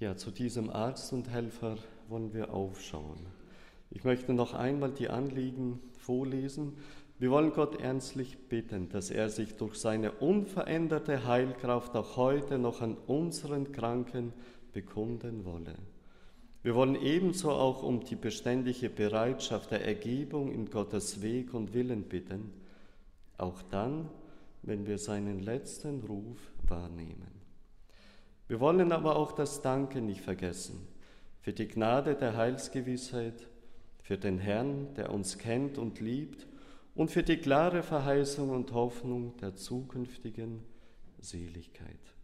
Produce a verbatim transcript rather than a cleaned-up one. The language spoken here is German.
Ja, zu diesem Arzt und Helfer wollen wir aufschauen. Ich möchte noch einmal die Anliegen vorlesen. Wir wollen Gott ernstlich bitten, dass er sich durch seine unveränderte Heilkraft auch heute noch an unseren Kranken bekunden wolle. Wir wollen ebenso auch um die beständige Bereitschaft der Ergebung in Gottes Weg und Willen bitten, auch dann, wenn wir seinen letzten Ruf wahrnehmen. Wir wollen aber auch das Danken nicht vergessen für die Gnade der Heilsgewissheit, für den Herrn, der uns kennt und liebt, und für die klare Verheißung und Hoffnung der zukünftigen Seligkeit.